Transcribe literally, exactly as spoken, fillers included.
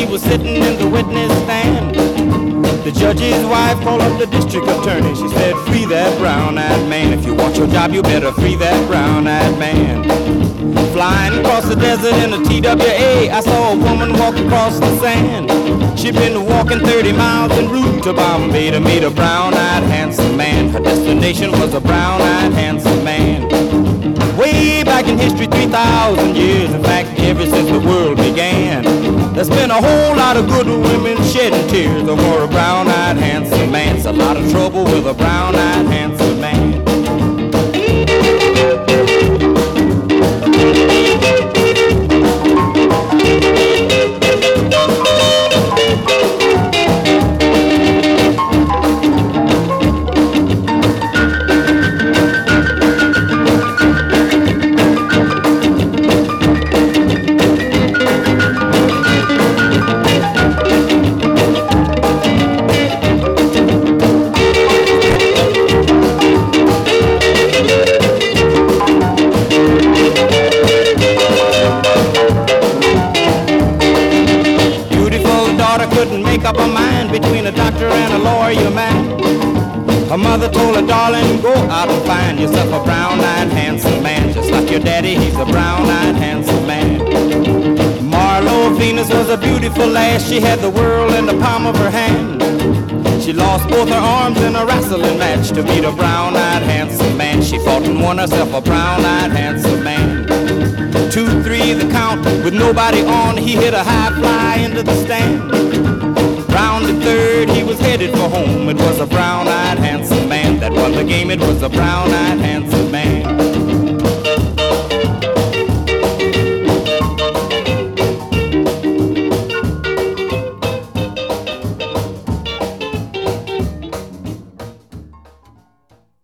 was sitting in the witness stand. The judge's wife called up the district attorney. She said, free that brown-eyed man. If you want your job, you better free that brown-eyed man. Flying across the desert in a T W A, I saw a woman walk across the sand. She'd been walking thirty miles en route to Bombay to meet a brown-eyed handsome man. Her destination was a brown-eyed handsome man. Way back in history, three thousand years, in fact, ever since the world began, there's been a whole lot of good women shedding tears over a brown-eyed handsome man. It's a lot of trouble with a brown-eyed handsome man. Couldn't make up her mind between a doctor and a lawyer man. Her mother told her, darling, go out and find yourself a brown-eyed handsome man. Just like your daddy, he's a brown-eyed handsome man. Marlo Venus was a beautiful lass. She had the world in the palm of her hand. She lost both her arms in a wrestling match to meet a brown-eyed handsome man. She fought and won herself a brown-eyed handsome man. Two, three, the count, with nobody on, he hit a high fly into the stand. Round the third, he was headed for home. It was a brown-eyed handsome man that won the game. It was a brown-eyed handsome man.